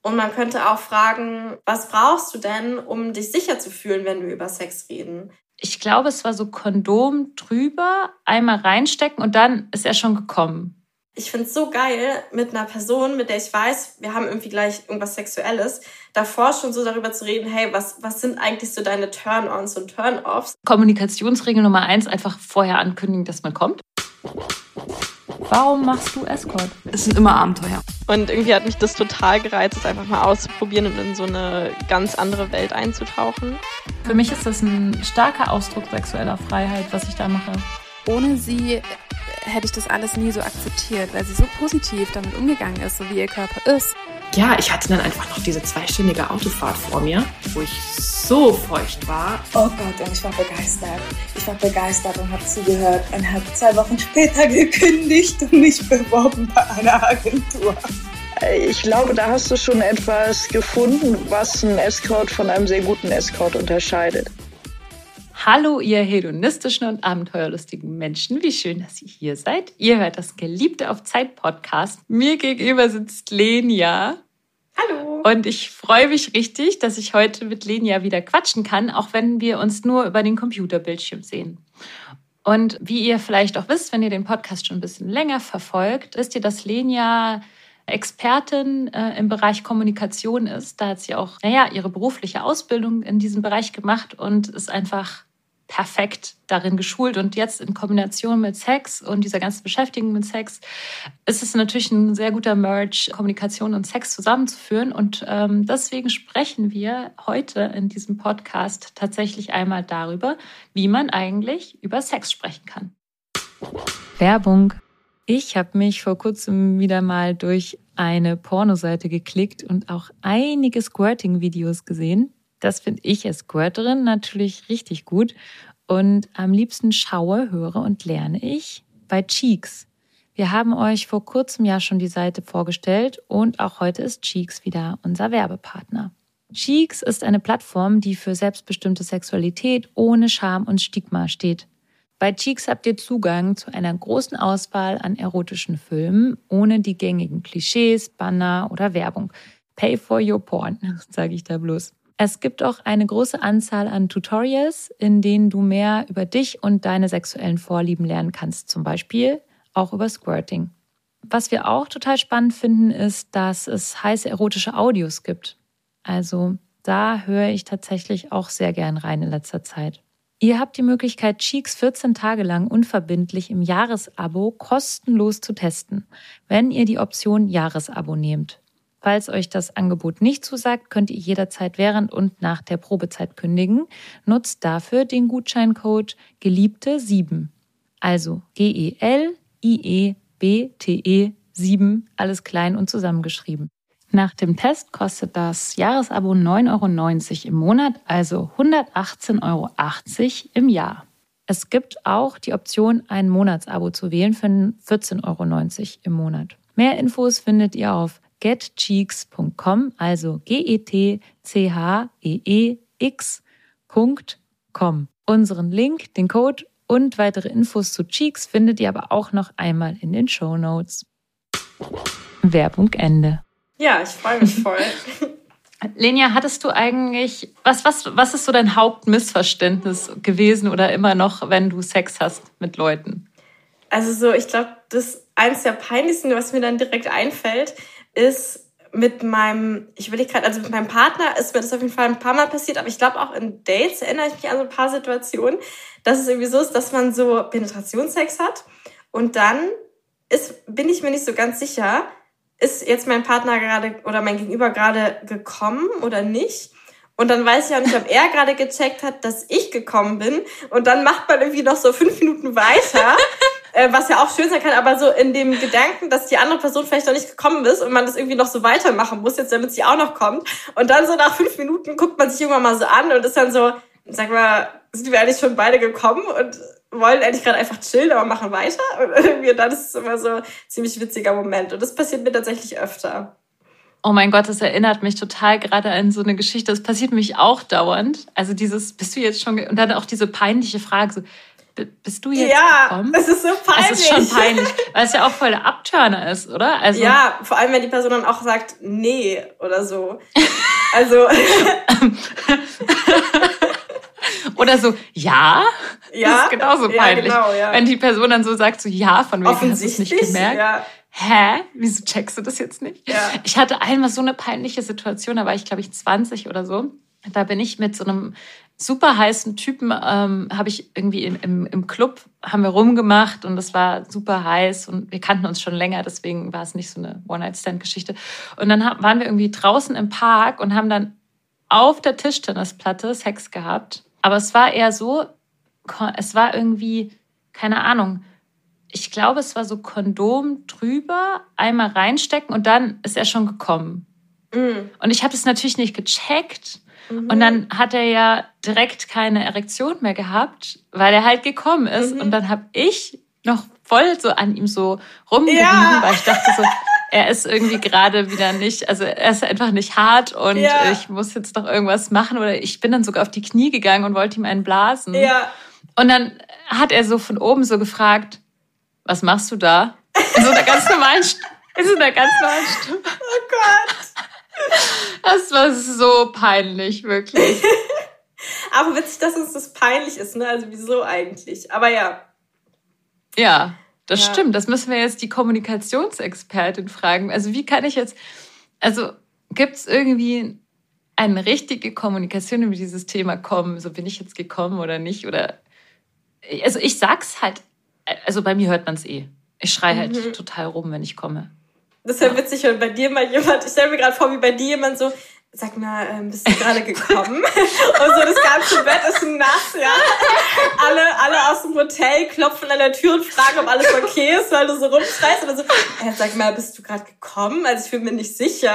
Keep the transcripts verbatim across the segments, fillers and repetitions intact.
Und man könnte auch fragen, was brauchst du denn, um dich sicher zu fühlen, wenn wir über Sex reden? Ich glaube, es war so Kondom drüber, einmal reinstecken und dann ist er schon gekommen. Ich finde es so geil, mit einer Person, mit der ich weiß, wir haben irgendwie gleich irgendwas Sexuelles, davor schon so darüber zu reden, hey, was, was sind eigentlich so deine Turn-ons und Turn-offs? Kommunikationsregel Nummer eins, einfach vorher ankündigen, dass man kommt. Warum machst du Escort? Es sind immer Abenteuer. Und irgendwie hat mich das total gereizt, es einfach mal auszuprobieren und in so eine ganz andere Welt einzutauchen. Für mich ist das ein starker Ausdruck sexueller Freiheit, was ich da mache. Ohne sie hätte ich das alles nie so akzeptiert, weil sie so positiv damit umgegangen ist, so wie ihr Körper ist. Ja, ich hatte dann einfach noch diese zweistündige Autofahrt vor mir, wo ich so feucht war. Oh Gott, und ich war begeistert. Ich war begeistert und habe zugehört und habe zwei Wochen später gekündigt und mich beworben bei einer Agentur. Ich glaube, da hast du schon etwas gefunden, was einen Escort von einem sehr guten Escort unterscheidet. Hallo, ihr hedonistischen und abenteuerlustigen Menschen. Wie schön, dass ihr hier seid. Ihr hört das Geliebte auf Zeit Podcast. Mir gegenüber sitzt Lenia. Hallo. Und ich freue mich richtig, dass ich heute mit Lenia wieder quatschen kann, auch wenn wir uns nur über den Computerbildschirm sehen. Und wie ihr vielleicht auch wisst, wenn ihr den Podcast schon ein bisschen länger verfolgt, wisst ihr, dass Lenia Expertin äh, im Bereich Kommunikation ist. Da hat sie auch, naja, ihre berufliche Ausbildung in diesem Bereich gemacht und ist einfach perfekt darin geschult. Und jetzt in Kombination mit Sex und dieser ganzen Beschäftigung mit Sex ist es natürlich ein sehr guter Merge, Kommunikation und Sex zusammenzuführen. Und ähm, deswegen sprechen wir heute in diesem Podcast tatsächlich einmal darüber, wie man eigentlich über Sex sprechen kann. Werbung. Ich habe mich vor kurzem wieder mal durch eine Pornoseite geklickt und auch einige Squirting-Videos gesehen. Das finde ich als Squirterin natürlich richtig gut. Und am liebsten schaue, höre und lerne ich bei Cheeks. Wir haben euch vor kurzem ja schon die Seite vorgestellt und auch heute ist Cheeks wieder unser Werbepartner. Cheeks ist eine Plattform, die für selbstbestimmte Sexualität ohne Scham und Stigma steht. Bei Cheeks habt ihr Zugang zu einer großen Auswahl an erotischen Filmen, ohne die gängigen Klischees, Banner oder Werbung. Pay for your porn, sage ich da bloß. Es gibt auch eine große Anzahl an Tutorials, in denen du mehr über dich und deine sexuellen Vorlieben lernen kannst, zum Beispiel auch über Squirting. Was wir auch total spannend finden, ist, dass es heiße erotische Audios gibt. Also da höre ich tatsächlich auch sehr gern rein in letzter Zeit. Ihr habt die Möglichkeit, Cheeks vierzehn Tage lang unverbindlich im Jahresabo kostenlos zu testen, wenn ihr die Option Jahresabo nehmt. Falls euch das Angebot nicht zusagt, könnt ihr jederzeit während und nach der Probezeit kündigen. Nutzt dafür den Gutscheincode Geliebte sieben. Also G E L I E B T E sieben, alles klein und zusammengeschrieben. Nach dem Test kostet das Jahresabo neun Euro neunzig im Monat, also hundertachtzehn Euro achtzig im Jahr. Es gibt auch die Option, ein Monatsabo zu wählen für vierzehn Euro neunzig im Monat. Mehr Infos findet ihr auf get cheeks punkt com, also G E T C H E E X Punkt com. Unseren Link, den Code und weitere Infos zu Cheeks findet ihr aber auch noch einmal in den Shownotes. Werbung Ende. Ja, ich freue mich voll. Lenia, hattest du eigentlich, was, was, was ist so dein Hauptmissverständnis gewesen oder immer noch, wenn du Sex hast mit Leuten? Also so, ich glaube, das eins der peinlichsten, was mir dann direkt einfällt, ist mit meinem, ich überlege gerade, also mit meinem Partner ist mir das auf jeden Fall ein paar Mal passiert, aber ich glaube auch in Dates erinnere ich mich an so ein paar Situationen, dass es irgendwie so ist, dass man so Penetrationssex hat und dann ist, bin ich mir nicht so ganz sicher, ist jetzt mein Partner gerade oder mein Gegenüber gerade gekommen oder nicht? Und dann weiß ich auch nicht, ob er gerade gecheckt hat, dass ich gekommen bin. Und dann macht man irgendwie noch so fünf Minuten weiter, äh, was ja auch schön sein kann, aber so in dem Gedanken, dass die andere Person vielleicht noch nicht gekommen ist und man das irgendwie noch so weitermachen muss, jetzt damit sie auch noch kommt. Und dann so nach fünf Minuten guckt man sich irgendwann mal so an und ist dann so, sag mal, sind wir eigentlich schon beide gekommen und wollen eigentlich gerade einfach chillen, aber machen weiter. Und irgendwie dann ist es immer so ein ziemlich witziger Moment. Und das passiert mir tatsächlich öfter. Oh mein Gott, das erinnert mich total gerade an so eine Geschichte. Das passiert mich auch dauernd. Also dieses, bist du jetzt schon... Ge- und dann auch diese peinliche Frage so, B- bist du jetzt ja, gekommen? Das ist so peinlich. Es ist schon peinlich, weil es ja auch voll der Abturner ist, oder? Also, ja, vor allem, wenn die Person dann auch sagt, nee oder so. Also... Oder so, ja? Ja, das ist genauso peinlich. Ja, genau, ja. Wenn die Person dann so sagt, so ja, von wegen hast du es nicht gemerkt. Ja. Hä? Wieso checkst du das jetzt nicht? Ja. Ich hatte einmal so eine peinliche Situation, da war ich, glaube ich, zwanzig oder so. Da bin ich mit so einem super heißen Typen, ähm, habe ich irgendwie im, im, im Club, haben wir rumgemacht und es war super heiß und wir kannten uns schon länger, deswegen war es nicht so eine One-Night-Stand-Geschichte. Und dann haben, waren wir irgendwie draußen im Park und haben dann auf der Tischtennisplatte Sex gehabt. Aber es war eher so, es war irgendwie, keine Ahnung, ich glaube, es war so Kondom drüber, einmal reinstecken und dann ist er schon gekommen. Mm. Und ich habe es natürlich nicht gecheckt. Mhm. Und dann hat er ja direkt keine Erektion mehr gehabt, weil er halt gekommen ist. Mhm. Und dann habe ich noch voll so an ihm so rumgerieben, ja. weil ich dachte so, er ist irgendwie gerade wieder nicht, also er ist einfach nicht hart und ja. ich muss jetzt noch irgendwas machen. Oder ich bin dann sogar auf die Knie gegangen und wollte ihm einen blasen. Ja. Und dann hat er so von oben so gefragt, was machst du da? In so einer ganz normalen, in so einer ganz normalen Stimme. Oh Gott. Das war so peinlich, wirklich. Aber witzig, dass uns das peinlich ist, ne? Also wieso eigentlich? Aber ja. Ja. Das ja. stimmt, das müssen wir jetzt die Kommunikationsexpertin fragen. Also wie kann ich jetzt, also gibt es irgendwie eine richtige Kommunikation über dieses Thema kommen? So bin ich jetzt gekommen oder nicht? Oder also ich sag's halt, also bei mir hört man es eh. Ich schreie halt mhm. total rum, wenn ich komme. Das ist ja, ja. witzig, wenn bei dir mal jemand, ich stelle mir gerade vor, wie bei dir jemand so, sag mal, ähm, bist du gerade gekommen? Und so das ganze Bett ist nass, ja. Alle, alle aus dem Hotel klopfen an der Tür und fragen, ob alles okay ist, weil du so rumschreist. Oder so, äh, sag mal, bist du gerade gekommen? Also ich bin mir nicht sicher.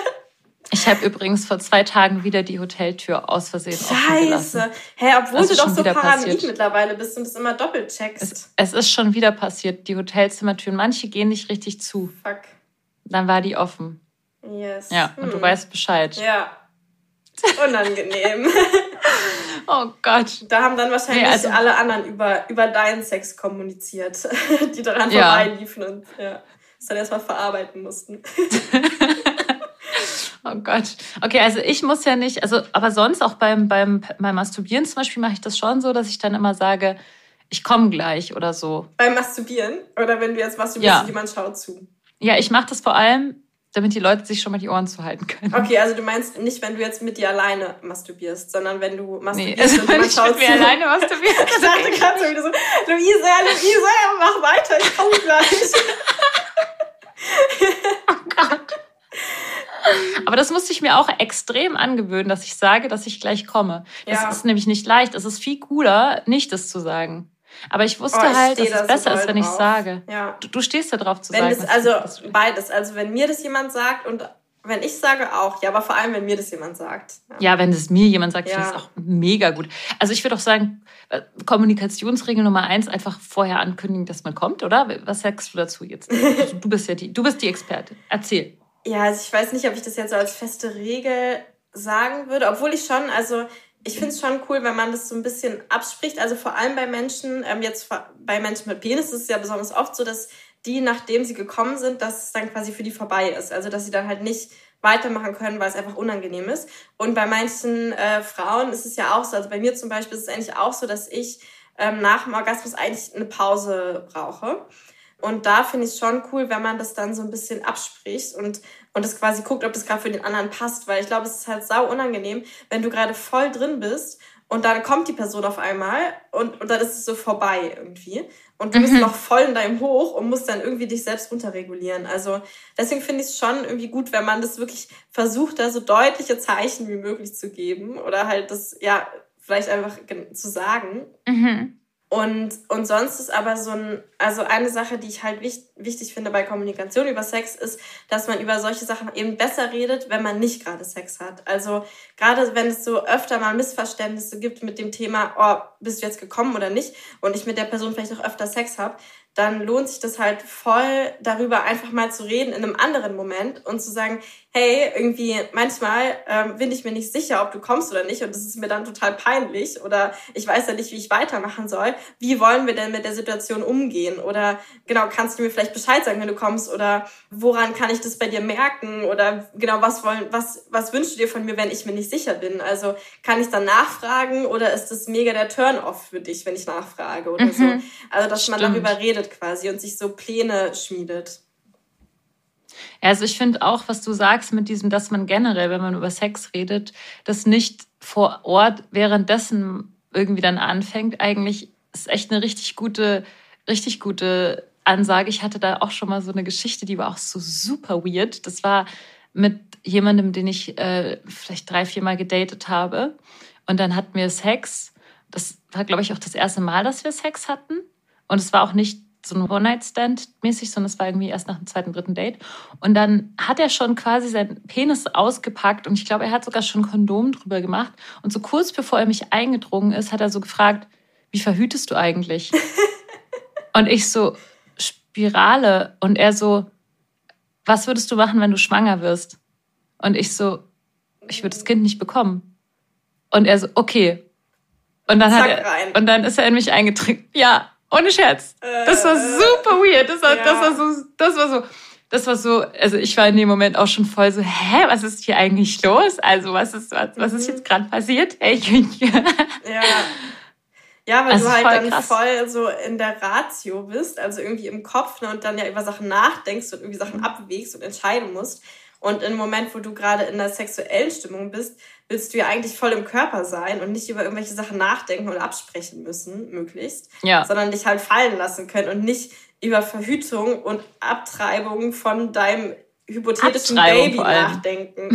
Ich habe übrigens vor zwei Tagen wieder die Hoteltür aus Versehen offen gelassen. Scheiße. Hä, hey, obwohl du doch so paranoid passiert. Mittlerweile bist und es immer doppelt checkst. Es, es ist schon wieder passiert, die Hotelzimmertüren. Manche gehen nicht richtig zu. Fuck. Dann war die offen. Yes. Ja, und hm. du weißt Bescheid. Ja. Unangenehm. Oh Gott. Da haben dann wahrscheinlich nee, also, alle anderen über, über deinen Sex kommuniziert, die daran ja. vorbeiliefen und ja, das dann erstmal verarbeiten mussten. Oh Gott. Okay, also ich muss ja nicht, also aber sonst auch beim, beim, beim Masturbieren zum Beispiel mache ich das schon so, dass ich dann immer sage, ich komme gleich oder so. Beim Masturbieren? Oder wenn du jetzt masturbierst ja. und jemand schaut zu? Ja, ich mache das vor allem, damit die Leute sich schon mal die Ohren zuhalten können. Okay, also du meinst nicht, wenn du jetzt mit dir alleine masturbierst, sondern wenn du masturbierst nee, also und jemand schaut zu. Wenn ich mit mir alleine masturbiere. Ich dachte gerade so wieder so, Luise, Luise, mach weiter, ich komme gleich. Oh Gott. Aber das musste ich mir auch extrem angewöhnen, dass ich sage, dass ich gleich komme. Das ja. ist nämlich nicht leicht. Es ist viel cooler, nicht das zu sagen. Aber ich wusste oh, ich halt, dass da es besser so ist, wenn ich drauf. sage. Ja. Du, du stehst da drauf zu wenn sagen. Das, also beides. Also wenn mir das jemand sagt und wenn ich sage auch. Ja, aber vor allem, wenn mir das jemand sagt. Ja, ja wenn das mir jemand sagt, ja. finde ich es auch mega gut. Also ich würde auch sagen, Kommunikationsregel Nummer eins, einfach vorher ankündigen, dass man kommt, oder? Was sagst du dazu jetzt? Also du bist ja die, du bist die Expertin. Erzähl. Ja, also ich weiß nicht, ob ich das jetzt so als feste Regel sagen würde, obwohl ich schon, also ich finde es schon cool, wenn man das so ein bisschen abspricht, also vor allem bei Menschen, ähm, jetzt bei Menschen mit Penis ist es ja besonders oft so, dass die, nachdem sie gekommen sind, dass es dann quasi für die vorbei ist, also dass sie dann halt nicht weitermachen können, weil es einfach unangenehm ist. Und bei manchen äh, Frauen ist es ja auch so, also bei mir zum Beispiel ist es eigentlich auch so, dass ich ähm, nach dem Orgasmus eigentlich eine Pause brauche. Und da finde ich es schon cool, wenn man das dann so ein bisschen abspricht und, und das quasi guckt, ob das gerade für den anderen passt. Weil ich glaube, es ist halt sau unangenehm, wenn du gerade voll drin bist und dann kommt die Person auf einmal und, und dann ist es so vorbei irgendwie. Und du bist mhm. noch voll in deinem Hoch und musst dann irgendwie dich selbst runterregulieren. Also deswegen finde ich es schon irgendwie gut, wenn man das wirklich versucht, da so deutliche Zeichen wie möglich zu geben. Oder halt das, ja, vielleicht einfach zu sagen. Mhm. Und, und sonst ist aber so ein, also eine Sache, die ich halt wichtig, wichtig finde bei Kommunikation über Sex, ist, dass man über solche Sachen eben besser redet, wenn man nicht gerade Sex hat. Also gerade wenn es so öfter mal Missverständnisse gibt mit dem Thema, oh, bist du jetzt gekommen oder nicht, und ich mit der Person vielleicht auch öfter Sex habe, dann lohnt sich das halt voll, darüber einfach mal zu reden in einem anderen Moment und zu sagen, hey, irgendwie manchmal ähm, bin ich mir nicht sicher, ob du kommst oder nicht und das ist mir dann total peinlich oder ich weiß ja nicht, wie ich weitermachen soll. Wie wollen wir denn mit der Situation umgehen? Oder genau, kannst du mir vielleicht Bescheid sagen, wenn du kommst oder woran kann ich das bei dir merken? Oder genau, was wollen, was, was wünschst du dir von mir, wenn ich mir nicht sicher bin? Also kann ich dann nachfragen oder ist das mega der Turn-off für dich, wenn ich nachfrage oder mhm. so? Also, dass Stimmt. man darüber redet quasi und sich so Pläne schmiedet. Ja, also ich finde auch, was du sagst mit diesem, dass man generell, wenn man über Sex redet, das nicht vor Ort währenddessen irgendwie dann anfängt, eigentlich ist echt eine richtig gute, richtig gute Ansage. Ich hatte da auch schon mal so eine Geschichte, die war auch so super weird. Das war mit jemandem, den ich äh, vielleicht drei, vier Mal gedatet habe. Und dann hatten wir Sex. Das war, glaube ich, auch das erste Mal, dass wir Sex hatten. Und es war auch nicht so ein One-Night-Stand-mäßig, sondern es war irgendwie erst nach dem zweiten, dritten Date. Und dann hat er schon quasi seinen Penis ausgepackt und ich glaube, er hat sogar schon ein Kondom drüber gemacht. Und so kurz bevor er mich eingedrungen ist, hat er so gefragt, wie verhütest du eigentlich? Und ich so, Spirale. Und er so, was würdest du machen, wenn du schwanger wirst? Und ich so, ich würde das Kind nicht bekommen. Und er so, okay. Und dann, hat er, und dann ist er in mich eingedrückt. Ja, ohne Scherz. Das war super weird. Das war, ja. das war so, das war so, das war so, also ich war in dem Moment auch schon voll so, hä, was ist hier eigentlich los? Also was ist, was, was ist jetzt gerade passiert? Hey, ja. Ja, weil also du halt voll dann krass. voll so in der Ratio bist, also irgendwie im Kopf, ne, und dann ja über Sachen nachdenkst und irgendwie Sachen abwägst und entscheiden musst. Und im Moment, wo du gerade in der sexuellen Stimmung bist, willst du ja eigentlich voll im Körper sein und nicht über irgendwelche Sachen nachdenken oder absprechen müssen, möglichst, ja. sondern dich halt fallen lassen können und nicht über Verhütung und Abtreibung von deinem hypothetischen Baby nachdenken.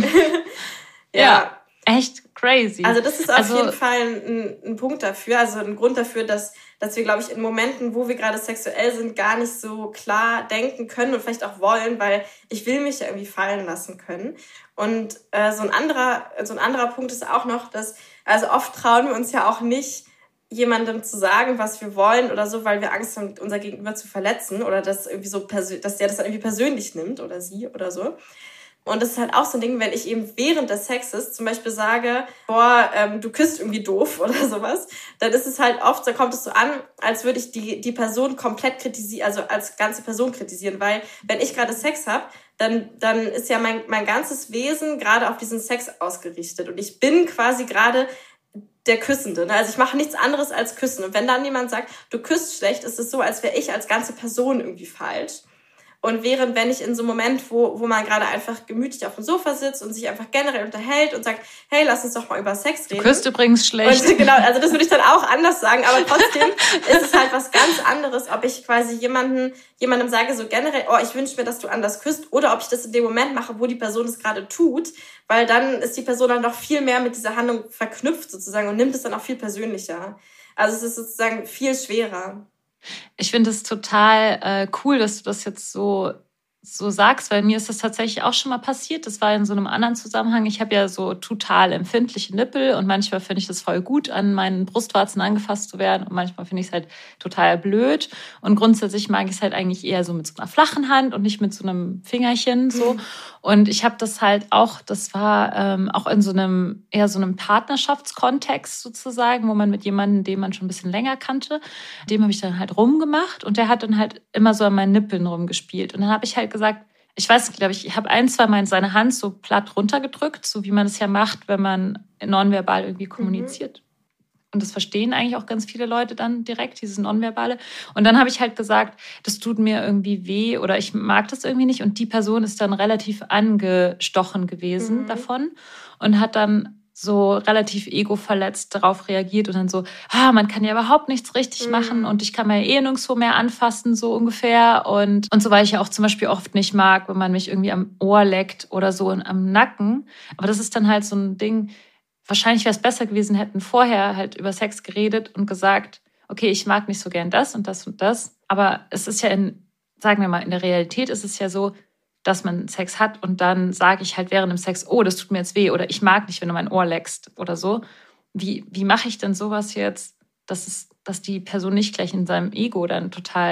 ja. ja. Echt crazy. Also das ist auf also, jeden Fall ein, ein Punkt dafür, also ein Grund dafür, dass, dass wir, glaube ich, in Momenten, wo wir gerade sexuell sind, gar nicht so klar denken können und vielleicht auch wollen, weil ich will mich ja irgendwie fallen lassen können. Und äh, so ein anderer, so ein anderer Punkt ist auch noch, dass, also oft trauen wir uns ja auch nicht, jemandem zu sagen, was wir wollen oder so, weil wir Angst haben, unser Gegenüber zu verletzen oder dass irgendwie so persö- dass der das dann irgendwie persönlich nimmt oder sie oder so. Und das ist halt auch so ein Ding, wenn ich eben während des Sexes zum Beispiel sage, boah, ähm, du küsst irgendwie doof oder sowas, dann ist es halt oft, da kommt es so an, als würde ich die die Person komplett kritisieren, also als ganze Person kritisieren, weil wenn ich gerade Sex habe, dann dann ist ja mein mein ganzes Wesen gerade auf diesen Sex ausgerichtet und ich bin quasi gerade der Küssende. Also ich mache nichts anderes als küssen. Und wenn dann jemand sagt, du küsst schlecht, ist es so, als wäre ich als ganze Person irgendwie falsch. Und während, wenn ich in so einem Moment, wo, wo man gerade einfach gemütlich auf dem Sofa sitzt und sich einfach generell unterhält und sagt, hey, lass uns doch mal über Sex reden. Du küsst übrigens schlecht. Und genau, also das würde ich dann auch anders sagen, aber trotzdem ist es halt was ganz anderes, ob ich quasi jemanden, jemandem sage so generell, oh, ich wünsche mir, dass du anders küsst, oder ob ich das in dem Moment mache, wo die Person es gerade tut, weil dann ist die Person dann noch viel mehr mit dieser Handlung verknüpft sozusagen und nimmt es dann auch viel persönlicher. Also es ist sozusagen viel schwerer. Ich finde es total äh, cool, dass du das jetzt so, so sagst, weil mir ist das tatsächlich auch schon mal passiert. Das war in so einem anderen Zusammenhang. Ich habe ja so total empfindliche Nippel und manchmal finde ich das voll gut, an meinen Brustwarzen angefasst zu werden und manchmal finde ich es halt total blöd. Und grundsätzlich mag ich es halt eigentlich eher so mit so einer flachen Hand und nicht mit so einem Fingerchen so. Mhm. Und ich habe das halt auch, das war ähm, auch in so einem eher so einem Partnerschaftskontext sozusagen, wo man mit jemandem, den man schon ein bisschen länger kannte, dem habe ich dann halt rumgemacht und der hat dann halt immer so an meinen Nippeln rumgespielt. Und dann habe ich halt gesagt, ich weiß, glaube ich, ich habe ein, zwei Mal seine Hand so platt runtergedrückt, so wie man es ja macht, wenn man nonverbal irgendwie kommuniziert. Mhm. Und das verstehen eigentlich auch ganz viele Leute dann direkt, dieses Nonverbale. Und dann habe ich halt gesagt, das tut mir irgendwie weh oder ich mag das irgendwie nicht. Und die Person ist dann relativ angestochen gewesen mhm. davon und hat dann so relativ ego-verletzt darauf reagiert und dann so, ah, man kann ja überhaupt nichts richtig mhm. machen und ich kann mir eh nirgendwo mehr anfassen, so ungefähr. Und, und so, weil ich ja auch zum Beispiel oft nicht mag, wenn man mich irgendwie am Ohr leckt oder so und am Nacken. Aber das ist dann halt so ein Ding, wahrscheinlich wäre es besser gewesen, hätten vorher halt über Sex geredet und gesagt, okay, ich mag nicht so gern das und das und das. Aber es ist ja in, sagen wir mal, in der Realität ist es ja so, dass man Sex hat und dann sage ich halt während dem Sex, oh, das tut mir jetzt weh oder ich mag nicht, wenn du mein Ohr leckst oder so. Wie, wie mache ich denn sowas jetzt, dass, es, dass die Person nicht gleich in seinem Ego dann total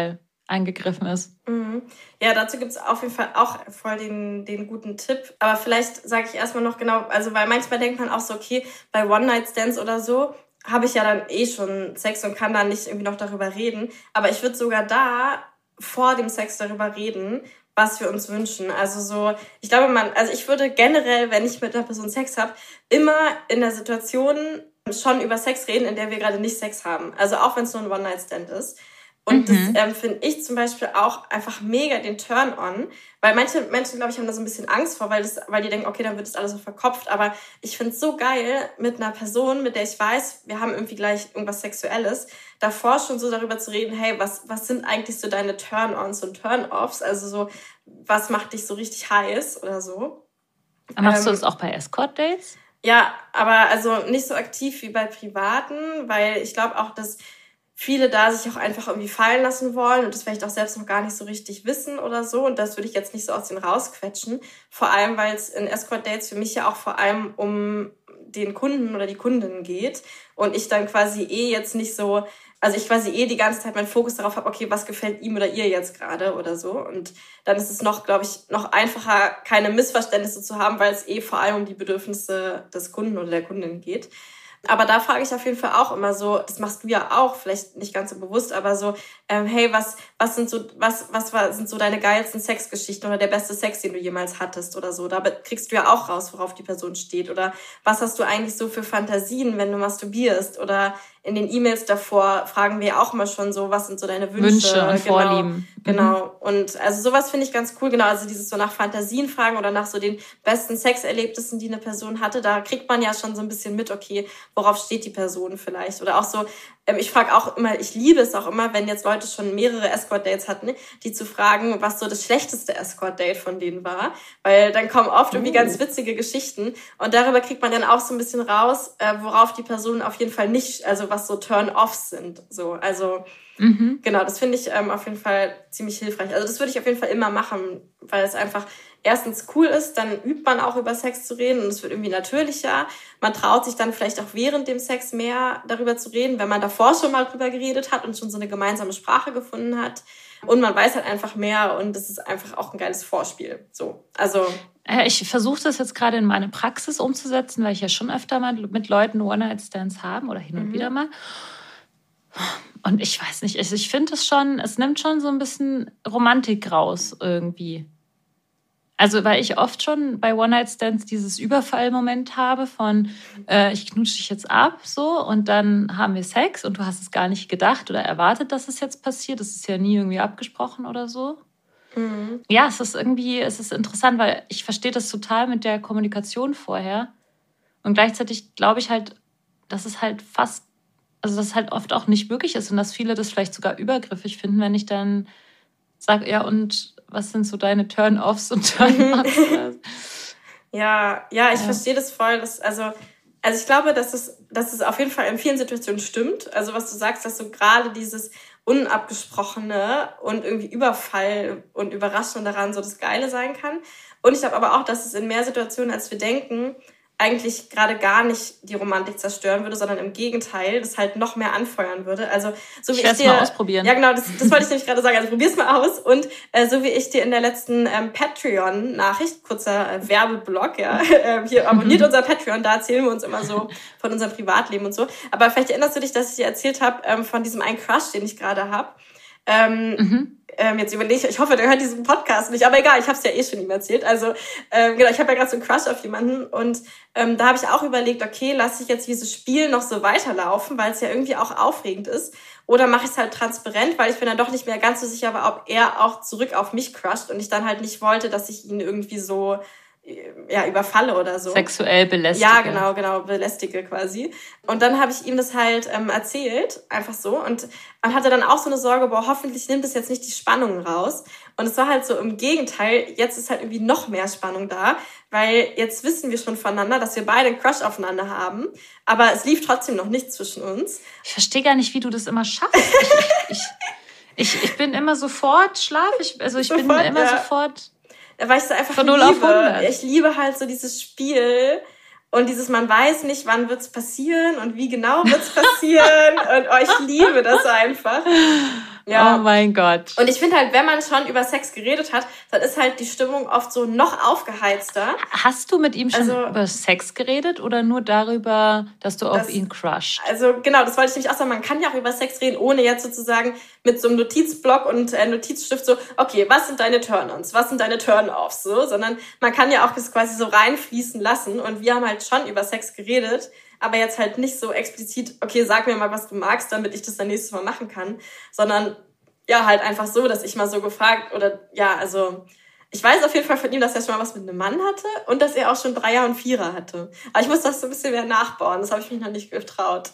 angegriffen ist. Mhm. Ja, dazu gibt es auf jeden Fall auch voll den, den guten Tipp. Aber vielleicht sage ich erstmal noch genau, also weil manchmal denkt man auch so, okay, bei One-Night-Stands oder so habe ich ja dann eh schon Sex und kann dann nicht irgendwie noch darüber reden. Aber ich würde sogar da vor dem Sex darüber reden, was wir uns wünschen. Also so, ich glaube, man, also ich würde generell, wenn ich mit einer Person Sex habe, immer in der Situation schon über Sex reden, in der wir gerade nicht Sex haben. Also auch wenn es nur ein One-Night-Stand ist. Und mhm. das ähm, finde ich zum Beispiel auch einfach mega den Turn-on, weil manche Menschen, glaube ich, haben da so ein bisschen Angst vor, weil, das, weil die denken, okay, dann wird das alles so verkopft. Aber ich finde es so geil, mit einer Person, mit der ich weiß, wir haben irgendwie gleich irgendwas Sexuelles, davor schon so darüber zu reden, hey, was, was sind eigentlich so deine Turn-ons und Turn-offs? Also so, was macht dich so richtig heiß oder so? Machst ähm, du das auch bei Escort-Dates? Ja, aber also nicht so aktiv wie bei Privaten, weil ich glaube auch, dass viele da sich auch einfach irgendwie fallen lassen wollen und das vielleicht auch selbst noch gar nicht so richtig wissen oder so. Und das würde ich jetzt nicht so aus denen rausquetschen. Vor allem, weil es in Escort-Dates für mich ja auch vor allem um den Kunden oder die Kundin geht. Und ich dann quasi eh jetzt nicht so, also ich quasi eh die ganze Zeit meinen Fokus darauf habe, okay, was gefällt ihm oder ihr jetzt gerade oder so. Und dann ist es noch, glaube ich, noch einfacher, keine Missverständnisse zu haben, weil es eh vor allem um die Bedürfnisse des Kunden oder der Kundin geht. Aber da frage ich auf jeden Fall auch immer so, das machst du ja auch, vielleicht nicht ganz so bewusst, aber so, ähm, hey, was, was sind so, was, was war, sind so deine geilsten Sexgeschichten oder der beste Sex, den du jemals hattest oder so? Da kriegst du ja auch raus, worauf die Person steht. Oder was hast du eigentlich so für Fantasien, wenn du masturbierst? Oder in den E-Mails davor fragen wir auch mal schon so, was sind so deine Wünsche? Wünsche und genau, Vorlieben. Genau. Mhm. Und also sowas finde ich ganz cool, genau. Also dieses so nach Fantasien fragen oder nach so den besten Sexerlebnissen, die eine Person hatte, da kriegt man ja schon so ein bisschen mit, okay, worauf steht die Person vielleicht? Oder auch so, ähm, ich frage auch immer, ich liebe es auch immer, wenn jetzt Leute schon mehrere Escort-Dates hatten, die zu fragen, was so das schlechteste Escort-Date von denen war. Weil dann kommen oft irgendwie uh. ganz witzige Geschichten und darüber kriegt man dann auch so ein bisschen raus, äh, worauf die Personen auf jeden Fall nicht, also was so Turn-offs sind. So, also mhm. genau, das finde ich ähm, auf jeden Fall ziemlich hilfreich. Also das würde ich auf jeden Fall immer machen, weil es einfach erstens cool ist, dann übt man auch über Sex zu reden und es wird irgendwie natürlicher. Man traut sich dann vielleicht auch während dem Sex mehr darüber zu reden, wenn man davor schon mal drüber geredet hat und schon so eine gemeinsame Sprache gefunden hat. Und man weiß halt einfach mehr und es ist einfach auch ein geiles Vorspiel. So, also ich versuche das jetzt gerade in meine Praxis umzusetzen, weil ich ja schon öfter mal mit Leuten One-Night-Stands haben oder hin und mhm. wieder mal. Und ich weiß nicht, ich finde es schon, es nimmt schon so ein bisschen Romantik raus irgendwie. Also weil ich oft schon bei One-Night-Stands dieses Überfallmoment habe von äh, ich knutsche dich jetzt ab so und dann haben wir Sex und du hast es gar nicht gedacht oder erwartet, dass es jetzt passiert. Das ist ja nie irgendwie abgesprochen oder so. Mhm. Ja, es ist irgendwie, es ist interessant, weil ich verstehe das total mit der Kommunikation vorher und gleichzeitig glaube ich halt, dass es halt fast, also dass es halt oft auch nicht möglich ist und dass viele das vielleicht sogar übergriffig finden, wenn ich dann sage, ja und was sind so deine Turn-offs und Turn-offs? ja, ja, ich ja. verstehe das voll. Dass, also, also ich glaube, dass es, dass es auf jeden Fall in vielen Situationen stimmt. Also was du sagst, dass so gerade dieses Unabgesprochene und irgendwie Überfall und Überraschung daran so das Geile sein kann. Und ich glaube aber auch, dass es in mehr Situationen, als wir denken, eigentlich gerade gar nicht die Romantik zerstören würde, sondern im Gegenteil, das halt noch mehr anfeuern würde. Also so wie ich werde es mal ausprobieren. Ja, genau, das, das wollte ich nämlich gerade sagen. Also probier's mal aus. Und äh, so wie ich dir in der letzten ähm, Patreon-Nachricht, kurzer äh, Werbeblock, ja, äh, hier abonniert unser Patreon, da erzählen wir uns immer so von unserem Privatleben und so. Aber vielleicht erinnerst du dich, dass ich dir erzählt habe ähm, von diesem einen Crush, den ich gerade habe. Ähm, mhm. ähm, jetzt überlege ich, ich hoffe, der hört diesen Podcast nicht, aber egal, ich habe es ja eh schon ihm erzählt. Also ähm, genau, ich habe ja gerade so einen Crush auf jemanden und ähm, da habe ich auch überlegt, okay, lasse ich jetzt dieses Spiel noch so weiterlaufen, weil es ja irgendwie auch aufregend ist, oder mache ich es halt transparent, weil ich bin dann doch nicht mehr ganz so sicher war, ob er auch zurück auf mich crusht und ich dann halt nicht wollte, dass ich ihn irgendwie so ja, überfalle oder so. Sexuell belästige. Ja, genau, genau, belästige quasi. Und dann habe ich ihm das halt ähm, erzählt, einfach so. Und man hatte dann auch so eine Sorge, boah, hoffentlich nimmt es jetzt nicht die Spannung raus. Und es war halt so im Gegenteil, jetzt ist halt irgendwie noch mehr Spannung da, weil jetzt wissen wir schon voneinander, dass wir beide einen Crush aufeinander haben. Aber es lief trotzdem noch nichts zwischen uns. Ich verstehe gar nicht, wie du das immer schaffst. ich, ich, ich, ich bin immer sofort schlaf. Ich, also ich sofort, bin immer ja. sofort... Weil ich so einfach von null auf hundert. Ich liebe halt so dieses Spiel und dieses, man weiß nicht, wann wird's passieren und wie genau wird's passieren und oh, ich liebe das einfach. Ja. Oh mein Gott. Und ich finde halt, wenn man schon über Sex geredet hat, dann ist halt die Stimmung oft so noch aufgeheizter. Hast du mit ihm schon Also, über Sex geredet oder nur darüber, dass du auf das, ihn crusht? Also genau, das wollte ich nämlich auch sagen. Man kann ja auch über Sex reden, ohne jetzt sozusagen mit so einem Notizblock und äh, Notizstift so, okay, was sind deine Turn-ons, was sind deine Turn-offs, so, sondern man kann ja auch das quasi so reinfließen lassen. Und wir haben halt schon über Sex geredet, aber jetzt halt nicht so explizit, okay, sag mir mal, was du magst, damit ich das dann nächstes Mal machen kann, sondern ja, halt einfach so, dass ich mal so gefragt oder ja, also ich weiß auf jeden Fall von ihm, dass er schon mal was mit einem Mann hatte und dass er auch schon Dreier und Vierer hatte. Aber ich muss das so ein bisschen mehr nachbauen, das habe ich mich noch nicht getraut.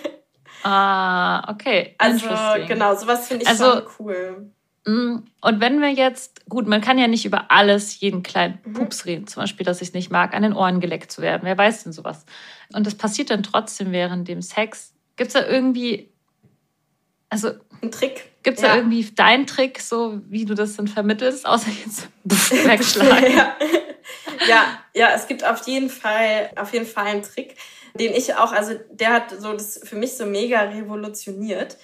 Ah, okay. Also genau, sowas finde ich also, schon cool. Und wenn wir jetzt, gut, man kann ja nicht über alles, jeden kleinen Pups reden, zum Beispiel, dass ich es nicht mag, an den Ohren geleckt zu werden. Wer weiß denn sowas? Und das passiert dann trotzdem während dem Sex. Gibt es da irgendwie, also ein Trick? Gibt es ja. da irgendwie deinen Trick, so wie du das dann vermittelst, außer jetzt wegschlagen? ja. ja, ja, es gibt auf jeden Fall, auf jeden Fall einen Trick, den ich auch, also der hat so das für mich so mega revolutioniert.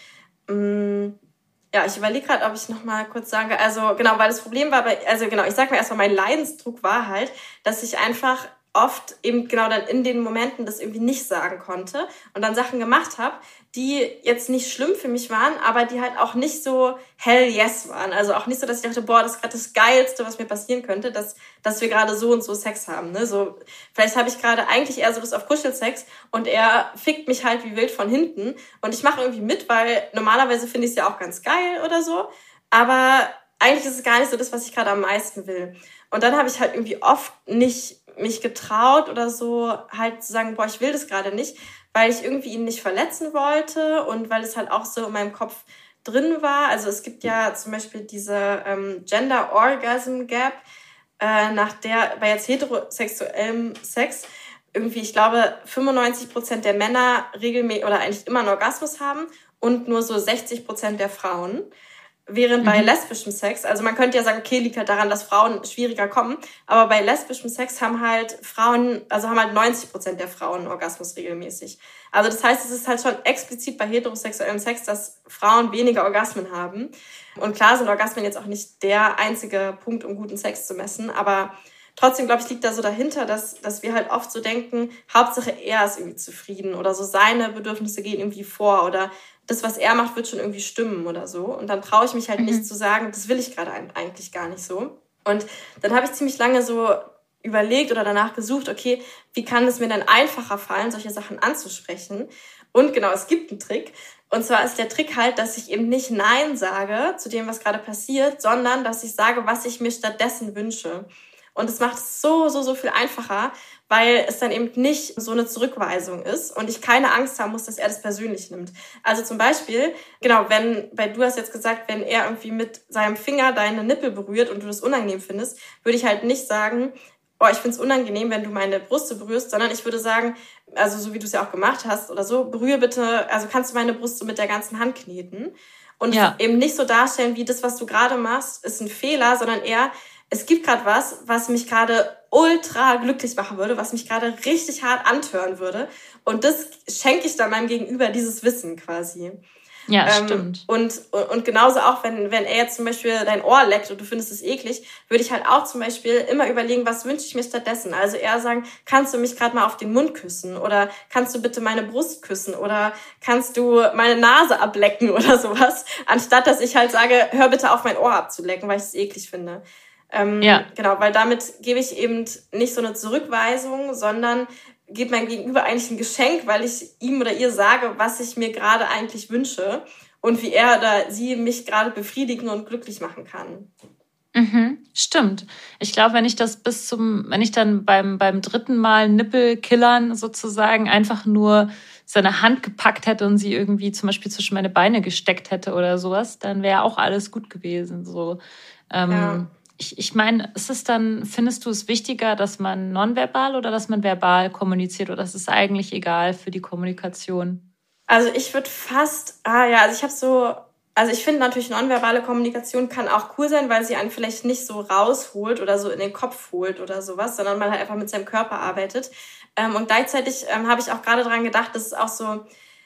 Ja, ich überlege gerade, ob ich noch mal kurz sage, also genau, weil das Problem war, bei, also genau, ich sag mir erstmal, mein Leidensdruck war halt, dass ich einfach oft eben genau dann in den Momenten das irgendwie nicht sagen konnte und dann Sachen gemacht habe, die jetzt nicht schlimm für mich waren, aber die halt auch nicht so hell yes waren. Also auch nicht so, dass ich dachte, boah, das ist gerade das Geilste, was mir passieren könnte, dass, dass wir gerade so und so Sex haben. Ne? So, vielleicht habe ich gerade eigentlich eher so Lust auf Kuschelsex und er fickt mich halt wie wild von hinten und ich mache irgendwie mit, weil normalerweise finde ich es ja auch ganz geil oder so, aber eigentlich ist es gar nicht so das, was ich gerade am meisten will. Und dann habe ich halt irgendwie oft nicht mich getraut oder so, halt zu sagen, boah, ich will das gerade nicht, weil ich irgendwie ihn nicht verletzen wollte und weil es halt auch so in meinem Kopf drin war. Also es gibt ja zum Beispiel diese ähm, Gender Orgasm Gap, äh, nach der bei jetzt heterosexuellem Sex irgendwie, ich glaube, fünfundneunzig Prozent der Männer regelmäßig oder eigentlich immer einen Orgasmus haben und nur so sechzig Prozent der Frauen. Während bei mhm. lesbischem Sex, also man könnte ja sagen, okay, liegt halt daran, dass Frauen schwieriger kommen, aber bei lesbischem Sex haben halt Frauen, also haben halt neunzig Prozent der Frauen Orgasmus regelmäßig. Also das heißt, es ist halt schon explizit bei heterosexuellem Sex, dass Frauen weniger Orgasmen haben. Und klar sind Orgasmen jetzt auch nicht der einzige Punkt, um guten Sex zu messen, aber trotzdem, glaube ich, liegt da so dahinter, dass, dass wir halt oft so denken, Hauptsache er ist irgendwie zufrieden oder so seine Bedürfnisse gehen irgendwie vor oder das, was er macht, wird schon irgendwie stimmen oder so. Und dann traue ich mich halt mhm. nicht zu sagen, das will ich gerade eigentlich gar nicht so. Und dann habe ich ziemlich lange so überlegt oder danach gesucht, okay, wie kann es mir denn einfacher fallen, solche Sachen anzusprechen? Und genau, es gibt einen Trick. Und zwar ist der Trick halt, dass ich eben nicht Nein sage zu dem, was gerade passiert, sondern dass ich sage, was ich mir stattdessen wünsche. Und es macht es so, so, so viel einfacher, weil es dann eben nicht so eine Zurückweisung ist und ich keine Angst haben muss, dass er das persönlich nimmt. Also zum Beispiel, genau, wenn, weil du hast jetzt gesagt, wenn er irgendwie mit seinem Finger deine Nippel berührt und du das unangenehm findest, würde ich halt nicht sagen, oh, ich finde es unangenehm, wenn du meine Brüste berührst, sondern ich würde sagen, also so wie du es ja auch gemacht hast oder so, berühre bitte, also kannst du meine Brust so mit der ganzen Hand kneten und ja. eben nicht so darstellen, wie das, was du gerade machst, ist ein Fehler, sondern eher, es gibt gerade was, was mich gerade ultra glücklich machen würde, was mich gerade richtig hart antören würde. Und das schenke ich dann meinem Gegenüber, dieses Wissen quasi. Ja, ähm, stimmt. Und, und genauso auch, wenn, wenn er jetzt zum Beispiel dein Ohr leckt und du findest es eklig, würde ich halt auch zum Beispiel immer überlegen, was wünsche ich mir stattdessen? Also eher sagen, kannst du mich gerade mal auf den Mund küssen? Oder kannst du bitte meine Brust küssen? Oder kannst du meine Nase ablecken oder sowas? Anstatt, dass ich halt sage, hör bitte auf, mein Ohr abzulecken, weil ich es eklig finde. Ähm, ja. Genau, weil damit gebe ich eben nicht so eine Zurückweisung, sondern gebe mein Gegenüber eigentlich ein Geschenk, weil ich ihm oder ihr sage, was ich mir gerade eigentlich wünsche und wie er oder sie mich gerade befriedigen und glücklich machen kann. Mhm, stimmt. Ich glaube, wenn ich das bis zum, wenn ich dann beim, beim dritten Mal Nippelkillern sozusagen einfach nur seine Hand gepackt hätte und sie irgendwie zum Beispiel zwischen meine Beine gesteckt hätte oder sowas, dann wäre auch alles gut gewesen. So. Ähm, ja. Ich, ich meine, ist es dann, findest du es wichtiger, dass man nonverbal oder dass man verbal kommuniziert oder ist es eigentlich egal für die Kommunikation? Also ich würde fast, ah ja, also ich habe so, also ich finde natürlich nonverbale Kommunikation kann auch cool sein, weil sie einen vielleicht nicht so rausholt oder so in den Kopf holt oder sowas, sondern man halt einfach mit seinem Körper arbeitet. Ähm, und gleichzeitig ähm, habe ich auch gerade daran gedacht, dass es auch so,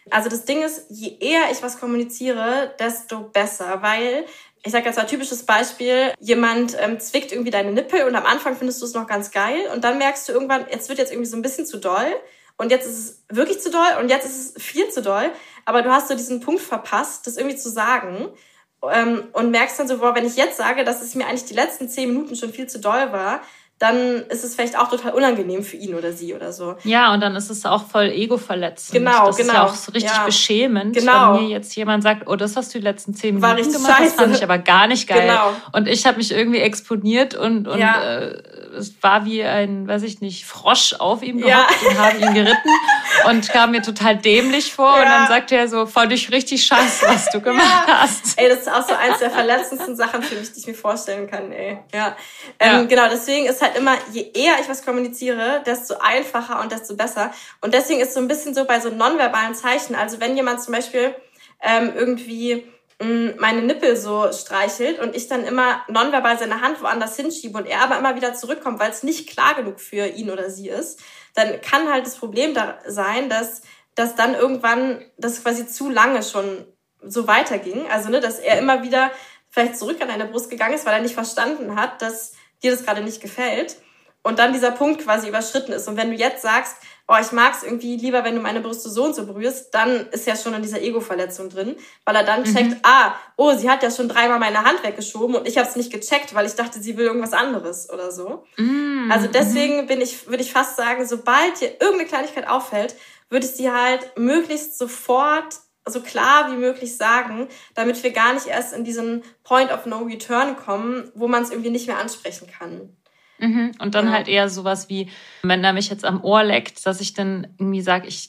Also das Ding ist, je eher ich was kommuniziere, desto besser, weil, ich sage jetzt mal ein typisches Beispiel, jemand ähm, zwickt irgendwie deine Nippel und am Anfang findest du es noch ganz geil und dann merkst du irgendwann, jetzt wird jetzt irgendwie so ein bisschen zu doll und jetzt ist es wirklich zu doll und jetzt ist es viel zu doll, aber du hast so diesen Punkt verpasst, das irgendwie zu sagen ähm, und merkst dann so, boah, wenn ich jetzt sage, dass es mir eigentlich die letzten zehn Minuten schon viel zu doll war, dann ist es vielleicht auch total unangenehm für ihn oder sie oder so. Ja, und dann ist es auch voll ego-verletzend. Genau, das genau. ist ja auch so richtig ja. beschämend, genau. wenn mir jetzt jemand sagt, oh, das hast du die letzten zehn War Minuten richtig gemacht, scheiße. Das fand ich aber gar nicht geil. Genau. Und ich habe mich irgendwie exponiert und, und ja. äh, es war wie ein, weiß ich nicht, Frosch auf ihm ja. gehockt und habe ihn geritten und kam mir total dämlich vor. Ja. Und dann sagt er so, fand ich richtig scheiße, was du gemacht ja. hast. Ey, das ist auch so eins der verletzendsten Sachen für mich, die ich mir vorstellen kann, ey. Ja. Ähm, ja. Genau, deswegen ist halt immer, je eher ich was kommuniziere, desto einfacher und desto besser. Und deswegen ist so ein bisschen so bei so nonverbalen Zeichen, also wenn jemand zum Beispiel ähm, irgendwie mh, meine Nippel so streichelt und ich dann immer nonverbal seine Hand woanders hinschiebe und er aber immer wieder zurückkommt, weil es nicht klar genug für ihn oder sie ist, dann kann halt das Problem da sein, dass, dass dann irgendwann das quasi zu lange schon so weiterging. Also, ne, dass er immer wieder vielleicht zurück an deine Brust gegangen ist, weil er nicht verstanden hat, dass dir das gerade nicht gefällt. Und dann dieser Punkt quasi überschritten ist. Und wenn du jetzt sagst, oh, ich mag's irgendwie lieber, wenn du meine Brüste so und so berührst, dann ist ja schon in dieser Ego-Verletzung drin, weil er dann checkt, mhm. ah, oh, sie hat ja schon dreimal meine Hand weggeschoben und ich habe es nicht gecheckt, weil ich dachte, sie will irgendwas anderes oder so. Mhm. Also deswegen bin ich, würde ich fast sagen, sobald dir irgendeine Kleinigkeit auffällt, würde ich sie halt möglichst sofort so klar wie möglich sagen, damit wir gar nicht erst in diesen Point of No Return kommen, wo man es irgendwie nicht mehr ansprechen kann. Mhm. Und dann ja. halt eher sowas wie, wenn er mich jetzt am Ohr leckt, dass ich dann irgendwie sage, ich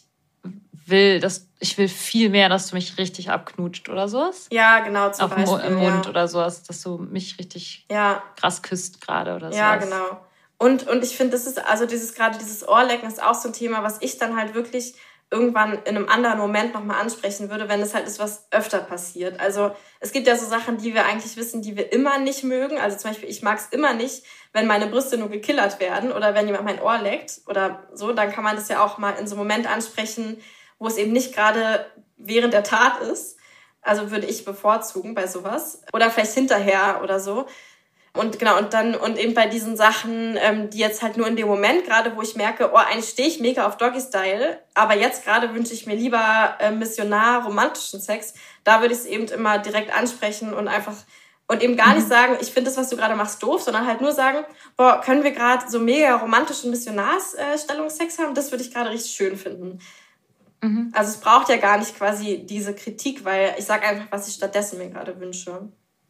will, dass ich will viel mehr, dass du mich richtig abknutscht oder sowas. Ja, genau, zum Auf Beispiel. Auf im Mund ja. oder sowas, dass du mich richtig ja. krass küsst gerade oder sowas. Ja, genau. Und, und ich finde, das ist, also dieses, gerade dieses Ohrlecken ist auch so ein Thema, was ich dann halt wirklich irgendwann in einem anderen Moment nochmal ansprechen würde, wenn es halt ist, was öfter passiert. Also es gibt ja so Sachen, die wir eigentlich wissen, die wir immer nicht mögen. Also zum Beispiel, ich mag es immer nicht, wenn meine Brüste nur gekillert werden oder wenn jemand mein Ohr leckt oder so, dann kann man das ja auch mal in so einem Moment ansprechen, wo es eben nicht gerade während der Tat ist. Also würde ich bevorzugen bei sowas. Oder vielleicht hinterher oder so. Und genau, und dann, und eben bei diesen Sachen, ähm, die jetzt halt nur in dem Moment gerade, wo ich merke, oh, eigentlich stehe ich mega auf Doggy-Style, aber jetzt gerade wünsche ich mir lieber äh, missionar romantischen Sex, da würde ich es eben immer direkt ansprechen und einfach, und eben gar mhm. nicht sagen, ich finde das, was du gerade machst, doof, sondern halt nur sagen, boah, können wir gerade so mega romantischen Missionarsstellungssex haben? Das würde ich gerade richtig schön finden. Mhm. Also es braucht ja gar nicht quasi diese Kritik, weil ich sage einfach, was ich stattdessen mir gerade wünsche.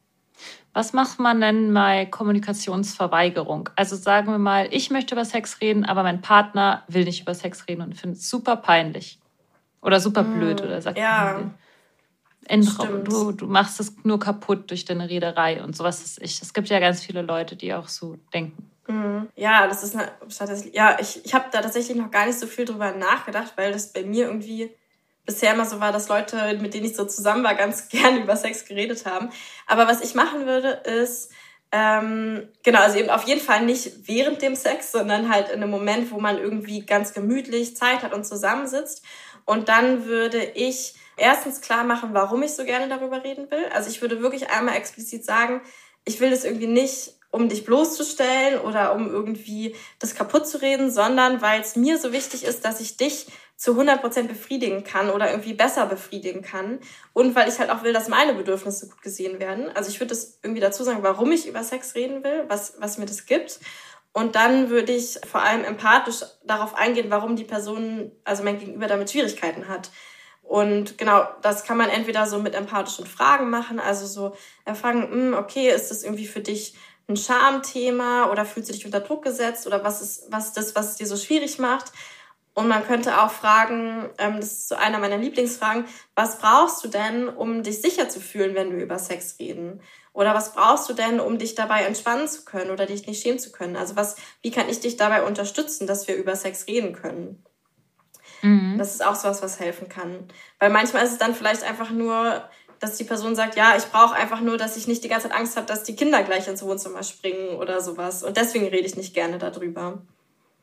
Was macht man denn bei Kommunikationsverweigerung? Also sagen wir mal, ich möchte über Sex reden, aber mein Partner will nicht über Sex reden und findet es super peinlich. Oder super blöd. Oder sagt, ja, Endraum, du, du machst es nur kaputt durch deine Rederei und sowas. Ist ich. Es gibt ja ganz viele Leute, die auch so denken. Mhm. Ja, das ist eine, ja, ich, ich habe da tatsächlich noch gar nicht so viel drüber nachgedacht, weil das bei mir irgendwie bisher immer so war, dass Leute, mit denen ich so zusammen war, ganz gerne über Sex geredet haben. Aber was ich machen würde, ist, ähm, genau, also eben auf jeden Fall nicht während dem Sex, sondern halt in einem Moment, wo man irgendwie ganz gemütlich Zeit hat und zusammensitzt. Und dann würde ich erstens klar machen, warum ich so gerne darüber reden will. Also ich würde wirklich einmal explizit sagen, ich will das irgendwie nicht, um dich bloßzustellen oder um irgendwie das kaputt zu reden, sondern weil es mir so wichtig ist, dass ich dich zu hundert Prozent befriedigen kann oder irgendwie besser befriedigen kann. Und weil ich halt auch will, dass meine Bedürfnisse gut gesehen werden. Also ich würde das irgendwie dazu sagen, warum ich über Sex reden will, was, was mir das gibt. Und dann würde ich vor allem empathisch darauf eingehen, warum die Person, also mein Gegenüber, damit Schwierigkeiten hat. Und genau, das kann man entweder so mit empathischen Fragen machen, also so erfragen, okay, ist das irgendwie für dich ein Schamthema oder fühlst du dich unter Druck gesetzt oder was ist, was ist das, was es dir so schwierig macht? Und man könnte auch fragen, ähm, das ist so einer meiner Lieblingsfragen, was brauchst du denn, um dich sicher zu fühlen, wenn wir über Sex reden? Oder was brauchst du denn, um dich dabei entspannen zu können oder dich nicht schämen zu können? Also was, wie kann ich dich dabei unterstützen, dass wir über Sex reden können? Mhm. Das ist auch sowas, was helfen kann. Weil manchmal ist es dann vielleicht einfach nur, dass die Person sagt, ja, ich brauche einfach nur, dass ich nicht die ganze Zeit Angst habe, dass die Kinder gleich ins Wohnzimmer springen oder sowas. Und deswegen rede ich nicht gerne darüber.